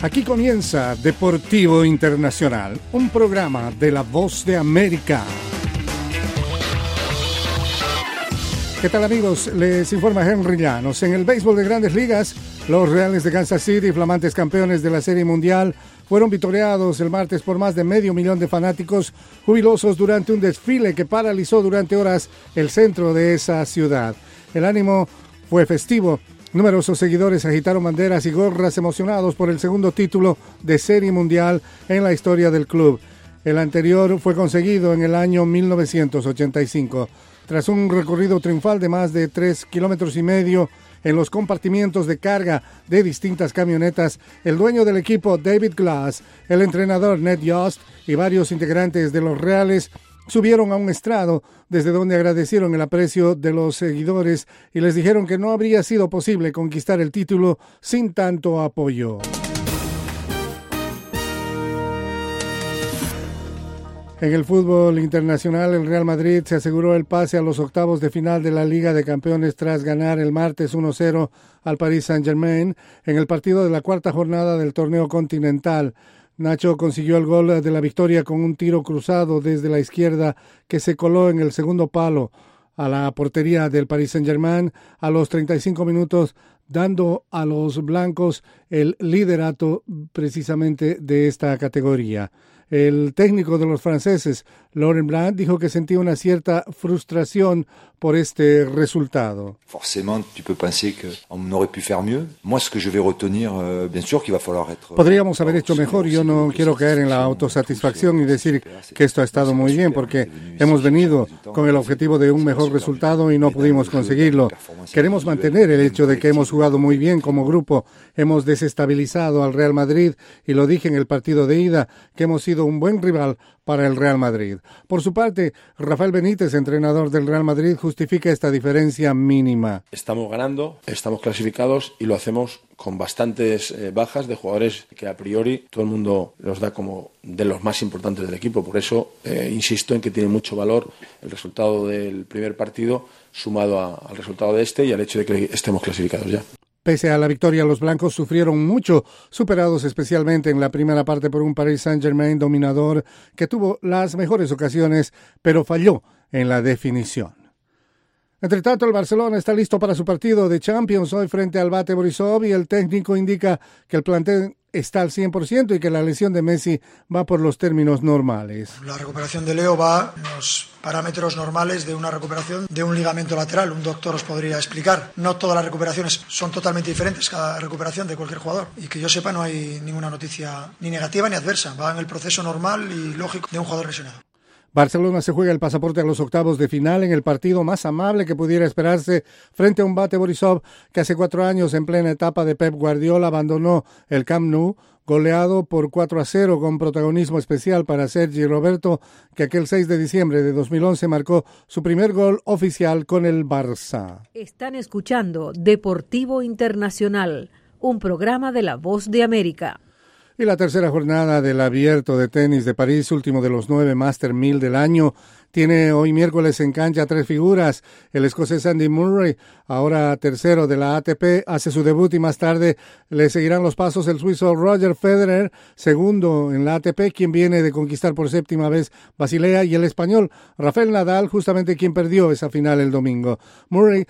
Aquí comienza Deportivo Internacional, un programa de La Voz de América. ¿Qué tal, amigos? Les informa Henry Llanos. En el béisbol de Grandes Ligas, los Reales de Kansas City, flamantes campeones de la Serie Mundial, fueron victoriados el martes por más de 500,000 de fanáticos jubilosos durante un desfile que paralizó durante horas el centro de esa ciudad. El ánimo fue festivo. Numerosos seguidores agitaron banderas y gorras emocionados por el segundo título de Serie Mundial en la historia del club. El anterior fue conseguido en el año 1985. Tras un recorrido triunfal de más de 3,5 kilómetros en los compartimientos de carga de distintas camionetas, el dueño del equipo, David Glass, el entrenador Ned Yost y varios integrantes de los Reales subieron a un estrado desde donde agradecieron el aprecio de los seguidores y les dijeron que no habría sido posible conquistar el título sin tanto apoyo. En el fútbol internacional, el Real Madrid se aseguró el pase a los octavos de final de la Liga de Campeones tras ganar el martes 1-0 al Paris Saint-Germain en el partido de la cuarta jornada del torneo continental. Nacho consiguió el gol de la victoria con un tiro cruzado desde la izquierda que se coló en el segundo palo a la portería del Paris Saint-Germain a los 35 minutos, dando a los blancos el liderato precisamente de esta categoría. El técnico de los franceses, Laurent Blanc, dijo que sentía una cierta frustración por este resultado. Forcément, tu peux penser qu'on aurait pu faire mieux. Moi, ce que je vais retenir, bien sûr qu'il va falloir être... Podríamos haber hecho mejor. Yo no quiero caer en la autosatisfacción y decir que esto ha estado muy bien, porque hemos venido con el objetivo de un mejor resultado y no pudimos conseguirlo. Queremos mantener el hecho de que hemos jugado muy bien como grupo. Hemos desestabilizado al Real Madrid y lo dije en el partido de ida, que hemos sido un buen rival para el Real Madrid. Por su parte, Rafael Benítez, entrenador del Real Madrid, justifica esta diferencia mínima. Estamos ganando, estamos clasificados y lo hacemos con bastantes bajas de jugadores que a priori todo el mundo los da como de los más importantes del equipo. Por eso insisto en que tiene mucho valor el resultado del primer partido sumado al resultado de este y al hecho de que estemos clasificados ya. Pese a la victoria, los blancos sufrieron mucho, superados especialmente en la primera parte por un Paris Saint-Germain dominador que tuvo las mejores ocasiones, pero falló en la definición. Entre tanto, el Barcelona está listo para su partido de Champions hoy frente al Bate Borisov y el técnico indica que el plantel está al 100% y que la lesión de Messi va por los términos normales. La recuperación de Leo va en los parámetros normales de una recuperación de un ligamento lateral. Un doctor os podría explicar. No todas las recuperaciones son totalmente diferentes, cada recuperación de cualquier jugador. Y que yo sepa, no hay ninguna noticia ni negativa ni adversa. Va en el proceso normal y lógico de un jugador lesionado. Barcelona se juega el pasaporte a los octavos de final en el partido más amable que pudiera esperarse frente a un Bate Borisov que hace 4 años, en plena etapa de Pep Guardiola, abandonó el Camp Nou, goleado por 4-0 con protagonismo especial para Sergi Roberto, que aquel 6 de diciembre de 2011 marcó su primer gol oficial con el Barça. Están escuchando Deportivo Internacional, un programa de La Voz de América. Y la tercera jornada del Abierto de Tenis de París, último de los 9 Master 1000 del año, tiene hoy miércoles en cancha 3 figuras. El escocés Andy Murray, ahora tercero de la ATP, hace su debut y más tarde le seguirán los pasos el suizo Roger Federer, segundo en la ATP, quien viene de conquistar por 7ª vez Basilea, y el español Rafael Nadal, justamente quien perdió esa final el domingo. Murray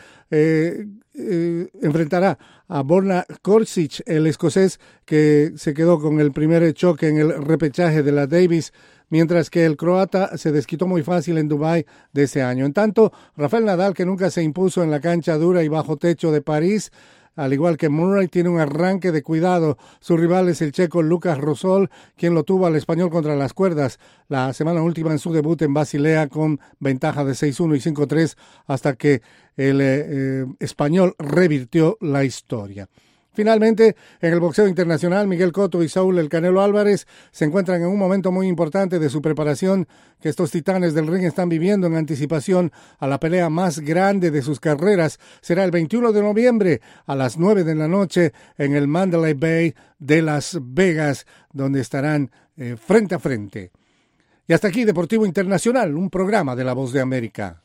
enfrentará a Borna Koric, el escocés que se quedó con el primer choque en el repechaje de la Davis, mientras que el croata se desquitó muy fácil en Dubái de ese año. En tanto, Rafael Nadal, que nunca se impuso en la cancha dura y bajo techo de París, al igual que Murray, tiene un arranque de cuidado. Su rival es el checo Lucas Rosol, quien lo tuvo al español contra las cuerdas la semana última en su debut en Basilea con ventaja de 6-1 y 5-3 hasta que el español revirtió la historia. Finalmente, en el boxeo internacional, Miguel Cotto y Saúl El Canelo Álvarez se encuentran en un momento muy importante de su preparación que estos titanes del ring están viviendo en anticipación a la pelea más grande de sus carreras. Será el 21 de noviembre a las 9 de la noche en el Mandalay Bay de Las Vegas, donde estarán frente a frente. Y hasta aquí Deportivo Internacional, un programa de La Voz de América.